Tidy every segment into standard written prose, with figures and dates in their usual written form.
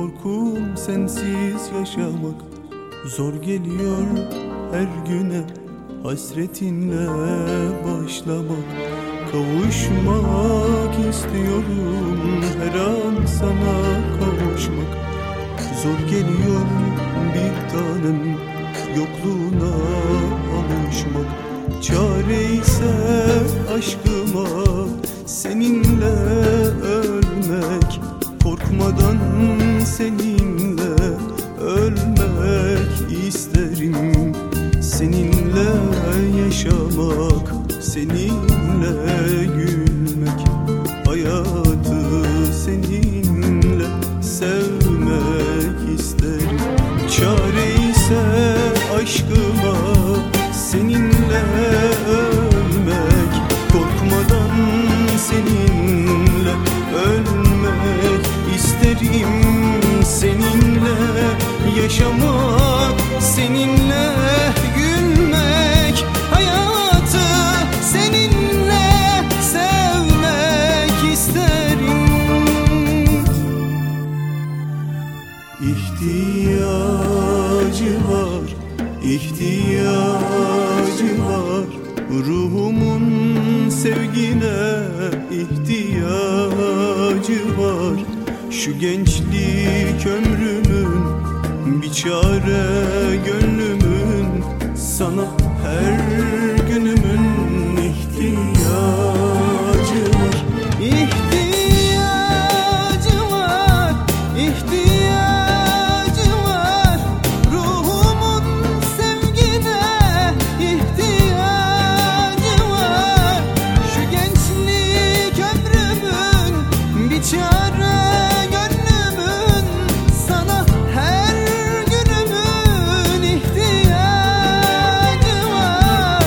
korkum sensiz yaşamak. Zor geliyor her güne hasretinle başlamak. Kavuşmak istiyorum her an sana kavuşmak. Zor geliyor bir tanem yokluğuna alışmak. Çare ise aşkıma seninle ölmek. Korkmadan seninle ölmek isterim. Seninle yaşamak, seninle gülmek. Hayatı seninle sevmek isterim. Çare ise aşkıma seninle ölmek. Korkmadan seninle ölmek isterim. Seninle yaşamak, seninle gülmek. Hayatı seninle sevmek isterim. İhtiyacı var, ihtiyacı var. Ruhumun sevgine ihtiyacı var. Şu gençlik ömrümün bir çare gönlümün. Sana her günümün ihtiyacı var. İhtiyacı var, ihtiyacı var. Ruhumun sevgine ihtiyacı var. Şu gençlik ömrümün bir çare gönlümün. Sana her günümün ihtiyacı var.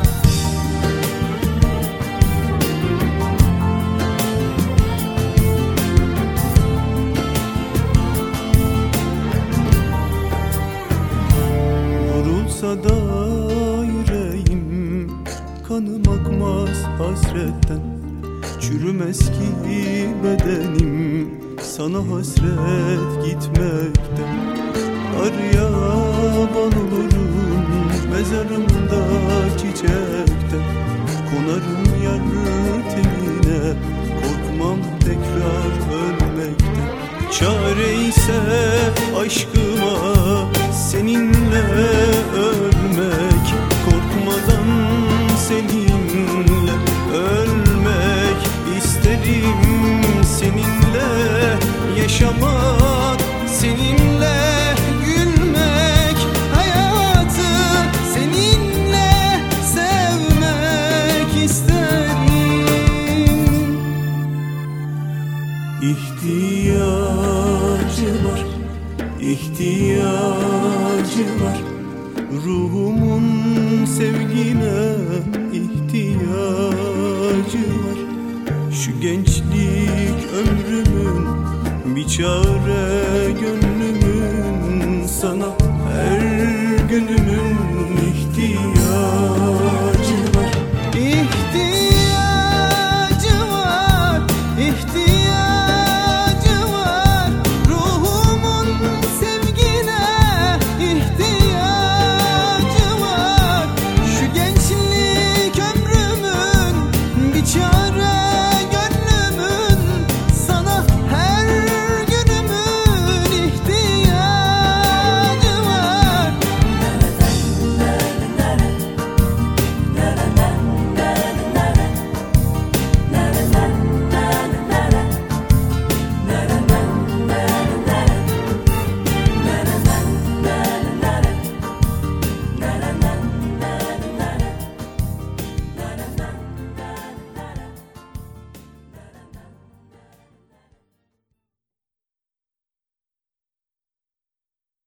Vurulsa da yüreğim, kanım akmaz hasretten. Çürümez ki bedenim, sana hasret gitmekten. Aryaban olurum mezarımda çiçekten. Konarım yar tenine, korkmam tekrar ölmekten. Çare ise aşkıma seninle ölmek. Korkmadan seninle ölmek isterim. Seninle yaşamak, seninle gülmek. Hayatı seninle sevmek isterim. İhtiyacı var, ihtiyacı var. Ruhumun sevgine ihtiyacı var. Şu gençlik ömrümün bir çare gönlümün. Sana her günümün ihtiyacı